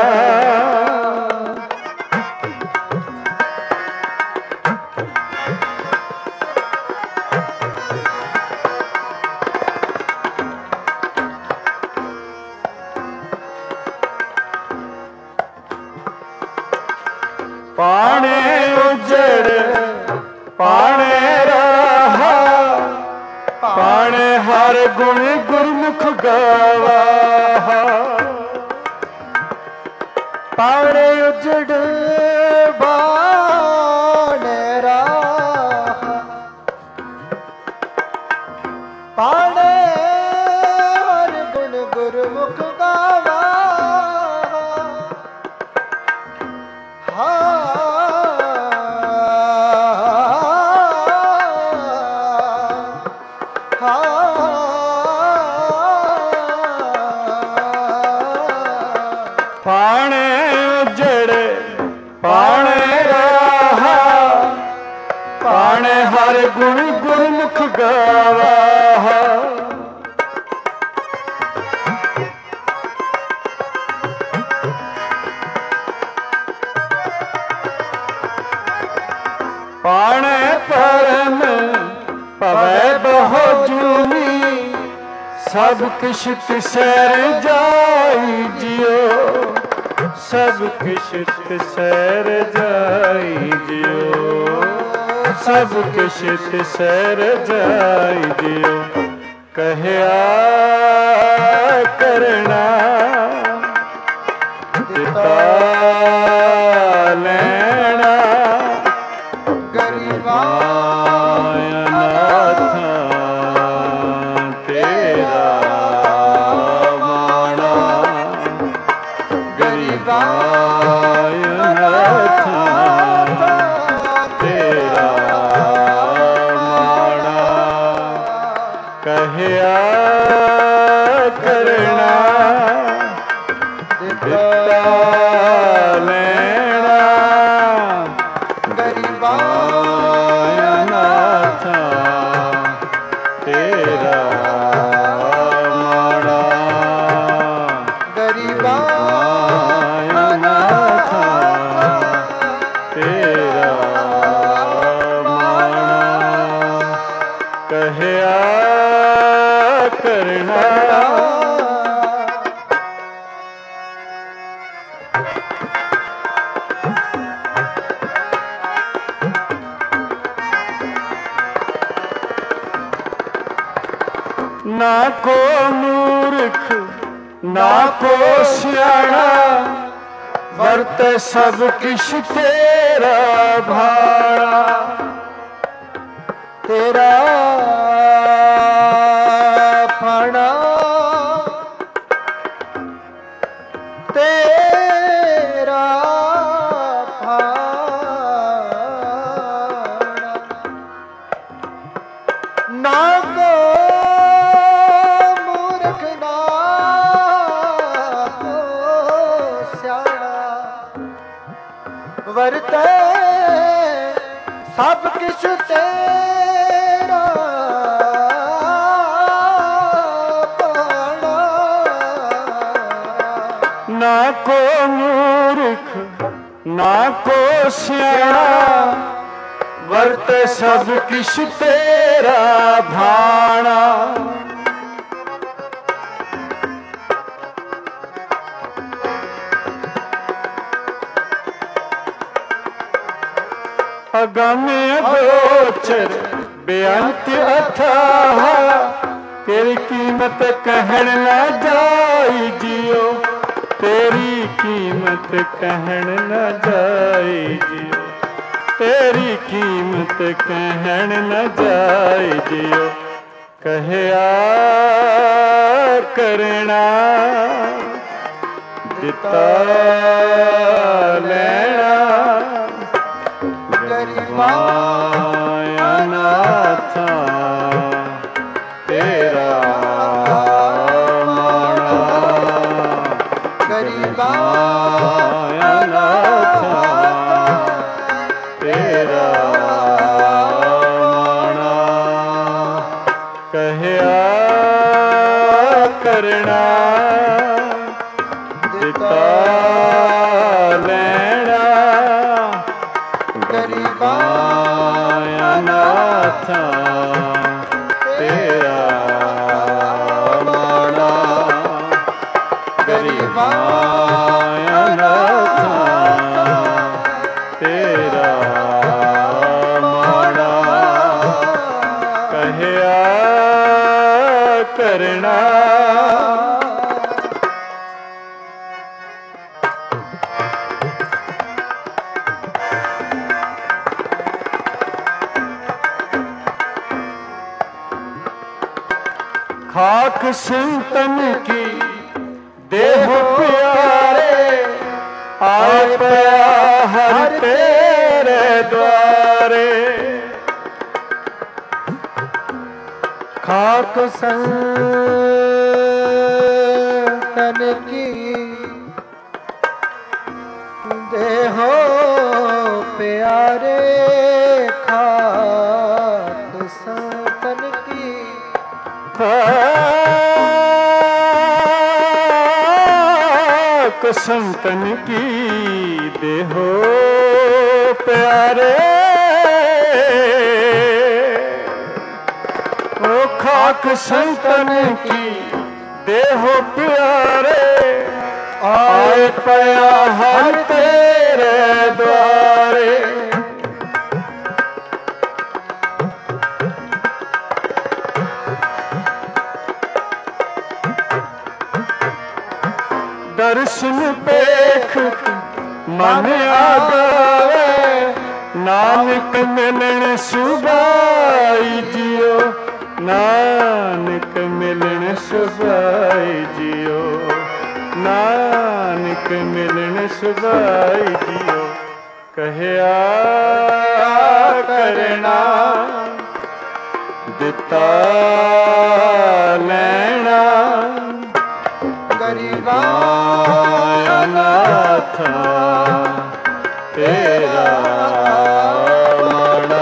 Speaker 1: ਪਾਣੇ ਉਜੜ ਪਾਣੇ ਰਹਾ ਪਾਣੇ ਹਰ ਗੁਣ ਗੁਰਮੁਖ ਗਾਵਾ
Speaker 2: ਪਾਣੇ ਉਜੜ ਬਾਣੇ ਰਾਹ ਪਾਣੇ ਹਰ ਗੁਣ ਗੁਰਮੁਖ ਗਾਵਾ
Speaker 1: ਪਾਣੇ ਉਜੜ ਪਾਣੇ ਰਹਾ ਪਾਣੇ ਹਰ ਗੁਣ ਗੁਰਮੁਖ ਗਾਵਾ ਪਾਣੇ ਪਰਮ ਪਵੈ ਬਹੁ ਜੂਨੀ ਸਭ ਕਿਛ ਤਿਸੈ ਰਜਾਈ ਜਿਉ ਸਭ ਕਿਛ ਤਿਸੈ ਰਜਾਈ ਜਿਉ ਸਭ ਕਿਛ ਤਿਸੈ ਰਜਾਈ ਜਿਉ ਕਹਿਆ ਕਰਣਾ ਦਿੱਤਾ ਲੈਣਾ
Speaker 2: ਗਰੀਬਾਂ
Speaker 1: ਅਨਾਥਾਂ ਤੇਰਾ ਮਾਣਾ ਗਰੀਬਾਂ ਅਨਾਥਾਂ ਤੇਰਾ ਮਾਣਾ ਕਹਿਆ ਕਰਣਾ ਦਿੱਤਾ ਲੈਣਾ
Speaker 2: ਗਰੀਬਾਂ
Speaker 1: ਅਨਾਥਾਂ ਤੇਰਾ ਮਾਣਾ
Speaker 2: ਗਰੀਬਾਂ
Speaker 1: ਅਨਾਥਾਂ ਤੇਰਾ ਮਾਣਾ ਕਹਿਆ ਕਰਣਾ ਨਾ ਕੋ ਮੂਰਖ ਨਾ ਕੋ ਸਿਆਣਾ ਵਰਤ ਸਭ ਕਿਛ ਤੇਰਾ ਭਾਣਾ
Speaker 2: ਤੇਰਾ ਫਣਾ ਤੇਰਾ ਫਣਾ ਨਾ ਕੋ ਮੂਰਖ ਨਾ ਕੋ ਸਿਆਣਾ ਵਰਤੈ ਸਭ ਕਿਛ ਤੇਰਾ ਭਾਣਾ
Speaker 1: ਨਾ ਕੋ ਮੂਰਖ ਨਾ ਕੋ ਸਿਆਣਾ ਵਰਤ ਸਭ ਕਿਛ ਤੇਰਾ ਭਾਣਾ ਅਗਮ ਅਗੋਚਰ ਬੇਅੰਤ ਅਥਾਹ ਤੇਰੀ ਕੀਮਤ ਕਹਿਣ ਨਾ ਜਾਈ ਜਿਉ ਤੇਰੀ ਕੀਮਤ ਕਹਿਣ ਨਾ ਜਾਈ ਜਿਉ ਤੇਰੀ ਕੀਮਤ ਕਹਿਣ ਨਾ ਜਾਏ ਜਿਉ ਕਹਿਆ ਕਰਨਾ ਦਿੱਤਾ ਲੈਣਾ ਗਰੀਬਾਂ ਅਨਾਥਾਂ ਤੇਰਾ ਮਾਣਾ ਗਰੀਬਾਂ ਅਨਾਥਾਂ ਤੇਰਾ ਮਾਣਾ ਕਹਿਆ ਕਰਨਾ ਦਿੱਤਾ ਲੈਣਾ ਗਰੀਬਾਂ ਅਨਾਥਾਂ ਤੇਰਾ ਮਾਣਾ ਗਰੀਬਾਂ ਅਨਾਥਾਂ ਤੇਰਾ ਮਾਣਾ ਕਹਿਆ ਕਰਨਾ खाक संतन की देह प्यारे आए पया हर तेरे द्वारे
Speaker 2: खाक संतन की देहो प्यारे खाक संतन की
Speaker 1: खाक संतन की देहो प्यारे ओ खाक संतन की देहो प्यारे आए पया हर तेरे द्वारे दर्शन पेख मन आगावे नानक मिलन सुभाई जियो नानक मिलन सुभाई जियो नानक मिलन सुभाई जियो कहया करना दिता लेना
Speaker 2: गरीबां
Speaker 1: अनाथां तेरा माना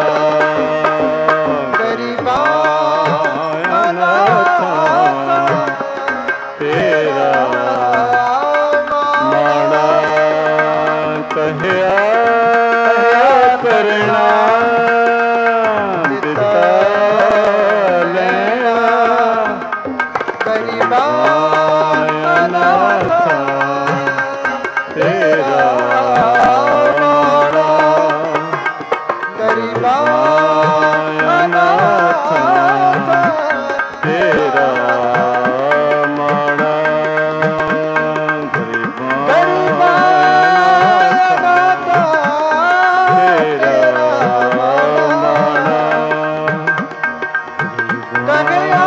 Speaker 2: गरीबां
Speaker 1: अनाथां तेरा माना कहया करना दिता लेना
Speaker 2: गरीबां
Speaker 1: तेरा माना
Speaker 2: गरीबां
Speaker 1: अनाथां तेरा माना गरीबां अनाथां तेरा माना
Speaker 2: कहया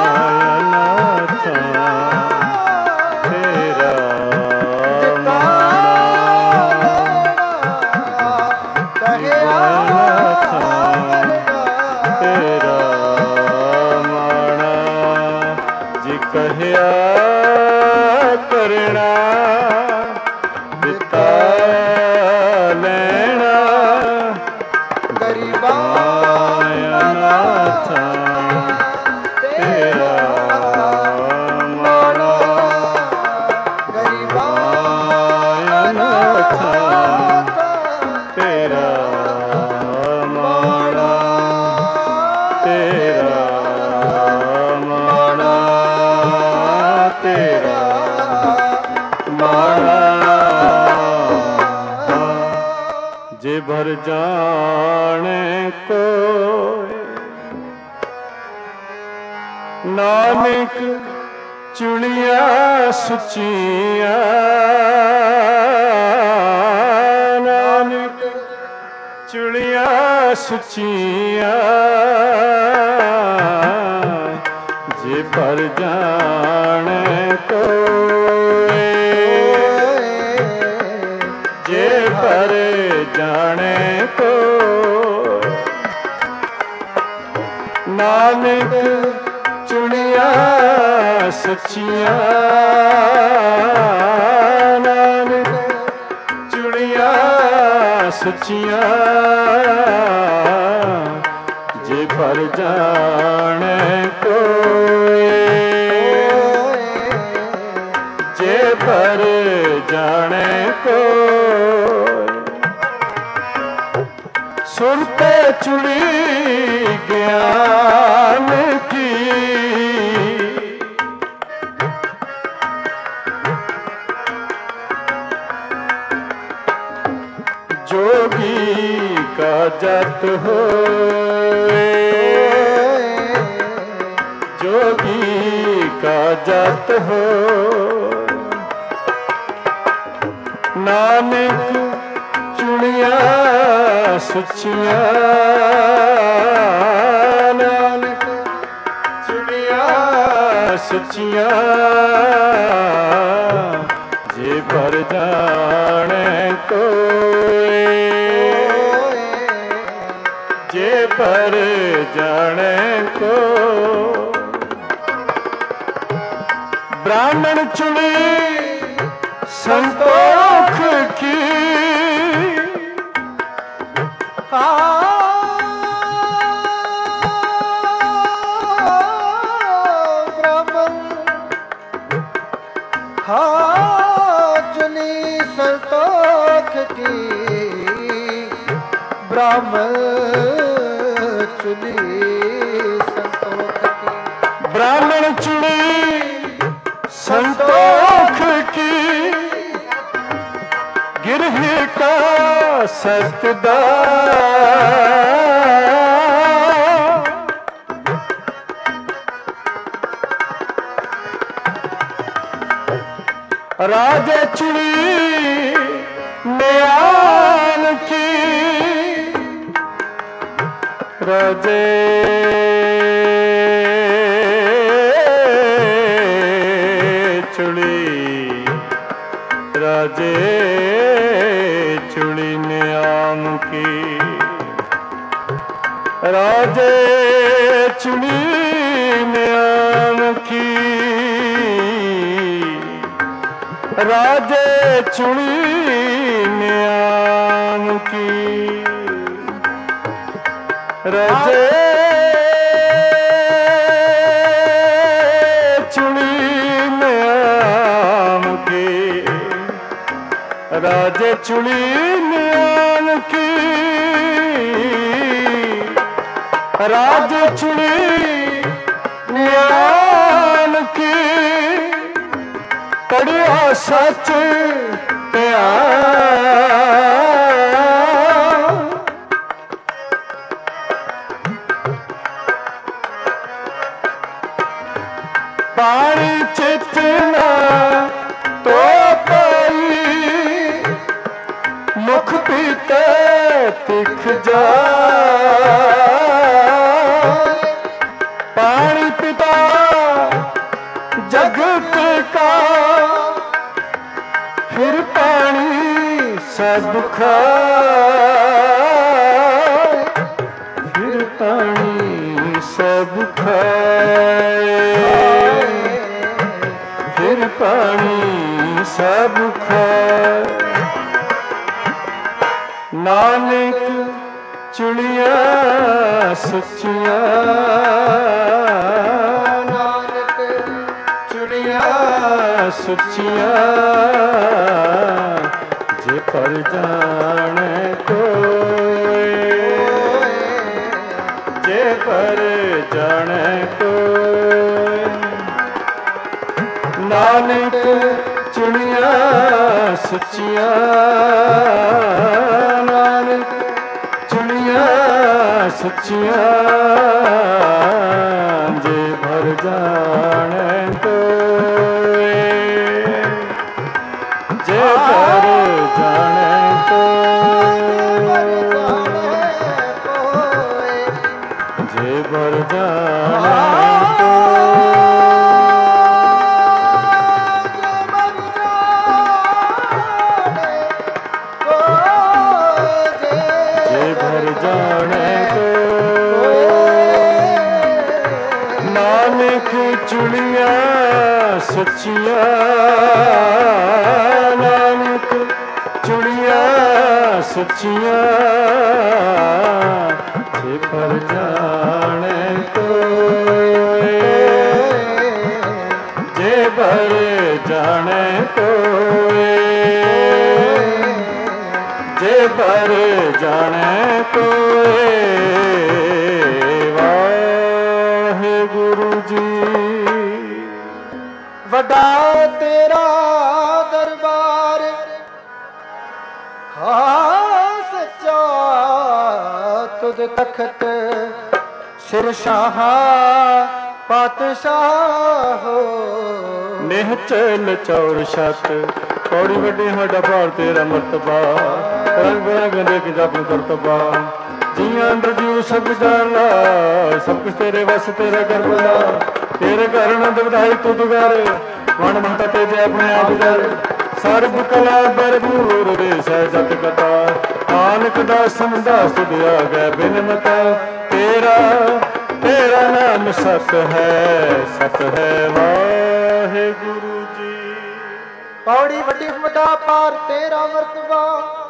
Speaker 1: कहया करना दिता लेना
Speaker 2: गरीबां
Speaker 1: अनाथां तेरा माना
Speaker 2: गरीबां
Speaker 1: अनाथां तेरा माना तेरा माना तेरा माना जे भर जाने कोई नानक चुनिया सुचिया नानक चुनिया सुचिया पर जाने कोय, जे पर जाने को। नानक चुनिया सच्चिया, नानक चुनिया सच्चिया, जे पर जाने कोय, जे पर जाने कोय। सुरते चुड़ी ज्ञान की, जोगी का जत होए, जोगी का जत हो। नानक चुनिया सुचिया, नानक चुनिया सुचिया, जे पर जाने कोय, जे पर जाने को। ब्राह्मण चुनी संतोख की,
Speaker 2: ब्राह्मण हा चुनी संतोख की, ब्राह्मण चुनी संतोख की।
Speaker 1: ब्राह्मण चुनी संतोख की, गिरही का सतदार, राजे चुनी न्यान की, राजे चुनी, राजे चुनी न्याम की, राजे चुनी न्याम की, राजे चुनी न्याम की, राजे चुनी न्याम की, राजे चुनी न्याम की, राजे चुनी न्याम की। कड़िया सच प्यार, पानी चितना तो पाई, मुख पीते तिख जा। पानी पिता जगत का, फिर पानी सब खाए, फिर पानी सब खाए, फिर पानी सब खाए। नानक चुनिया सच्चिया,
Speaker 2: नानक चुनिया
Speaker 1: सच्चिया, जे पर जाने कोय, जे पर जाने कोय। नानक चुनिया सच्चिया, नानक चुनिया सच्चिया, जे भर जाने कोय, जे भर जाने कोय, जे भर जाने कोय। ਸੱਚੀਆਂ ਨਾਨਕ ਚੁਣੀਆਂ ਸੱਚੀਆਂ ਜੇ ਪਰ ਜਾਣੇ ਕੋਏ ਜੇ ਪਰ ਜਾਣੇ ਕੋਏ ਜੇ ਪਰ ਜਾਣੇ ਕੋਏ ਵਾਹਿਗੁਰੂ ਜੀ।
Speaker 2: ਵੱਡਾ ਤੇਰਾ ਦਰਬਾਰ ਹਾਂ ਸੱਚਾ ਤੁਧ ਤਖਤ ਸਿਰ ਸ਼ਾਹਾ ਪਾਤਸ਼ਾਹ
Speaker 1: ਨਿਹਚਲ ਚੌਰ ਛਤ ਪੌੜੀ ਵੱਡੀ ਸਾਡਾ ਭਾਰ ਤੇਰਾ ਮਰਤਬਾ ਰੰਗ ਬਿਰੰਗ ਦੇ ਕੇ ਜਪ ਕਰਤਬਾ ਜੀਆਂ ਅੰਦਰ ਜੀਵ ਸਭ ਜਾਣਾ ਸਭ ਕੁਛ ਤੇਰੇ ਵਸ ਤੇਰਾ ਕਰਬਲਾ ਤੇਰੇ ਘਰ ਆਨੰਦ ਵਧਾਈ ਤੁਧ ਘਰ ਵਣ ਮਹਤਾ ਤੇ ਜੈ ਆਪਣੇ ਆਪ ਦਰ ਸਰਬ ਕਲਾ ਭਰਪੂਰ ਦੇ ਸਹਿਜਤ ਕਥਾ ਨਾਨਕ ਦਾਸਨ ਦਾਸ ਤੁਧ ਆਗੈ ਬਿਨ ਮਤਾ ਤੇਰਾ ਤੇਰਾ ਨਾਮ ਸਤ ਹੈ ਸਤ ਹੈ ਵਾਹਿਗੁਰੂ ਜੀ।
Speaker 2: ਪੌੜੀ ਵੱਡੀ ਵੱਡਾ ਪਾਰ ਤੇਰਾ ਮਰਤਬਾ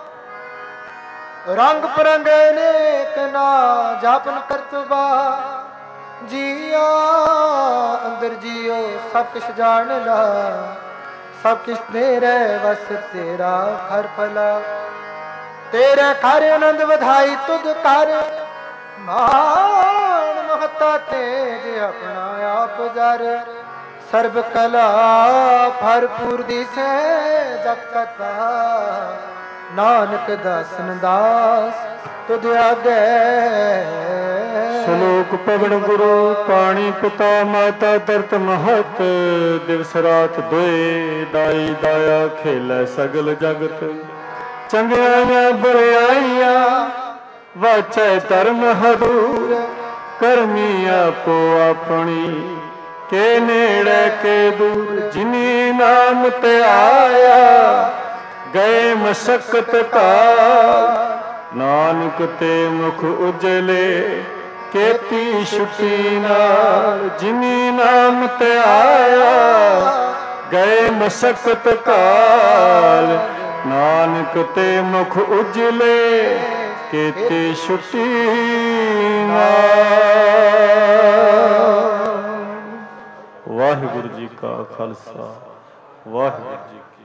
Speaker 2: ਰੰਗ ਪਰੰਗੇ ਨੇਕ ਨਾ ਜਾਪਨ ਕਰਤਬਾ ਜੀਆ ਅੰਦਰ ਜੀਓ ਸਭ ਕੁਛ ਜਾਣ ਲਾ ਸਭ ਕੁਛ ਤੇਰੇ ਵਸ ਤੇਰਾ ਘਰ ਭਲਾ ਤੇਰੇ ਘਰ ਆਨੰਦ ਵਧਾਈ ਤੁਧ ਕਰ ਮਾਨ ਮਹਤਾ ਤੇਜ ਆਪਣਾ ਆਪ ਜਰ ਸਰਬ ਕਲਾ ਭਰਪੂਰ ਦਿਸੈ ਜਗ ਕਥਾ ਨਾਨਕ ਦਾਸਨ ਦਾਸ ਤੁਧ ਆਗੈ।
Speaker 1: ਸ਼ਲੋਕ ਪਵਨ ਗੁਰੂ ਪਾਣੀ ਪਿਤਾ ਮਾਤਾ ਦਰਤ ਮਹਤ ਦਿਵਸ ਰਾਤ ਦੋਏ ਦਾਈ ਦਾਇਆ ਖੇਲੇ ਸਗਲ ਜਗਤ ਚੰਗਿਆਈਆਂ ਬੁਰਾਈਆਂ ਵਾਚੈ ਧਰਮ ਹਦੂਰ ਕਰਮੀ ਆਪੋ ਆਪਣੀ ਕੇ ਨੇੜੇ ਕੇ ਦੂਰ ਜਿਨੀ ਨਾਮ ਤੇ ਆਇਆ ਗਏ ਮਸਕਤ ਕਾ ਨਾਨਕ ਤੇ ਮੁਖ ਉਜਲੇ ਕੀਤੀ ਛੁੱਟੀ ਨਾਲ ਜਿਨੀ ਨਾਮ ਤੇ ਆਇਆ ਗਏ ਮਸਕਤ ਕਾਲ ਨਾਨਕ ਤੇ ਮੁਖ ਉਜਲੇ ਕੀਤੀ ਛੁੱਟੀ ਨਾਲ। ਵਾਹਿਗੁਰੂ ਜੀ ਕਾ ਖਾਲਸਾ ਵਾਹਿਗੁਰੂ ਜੀ ਕੀ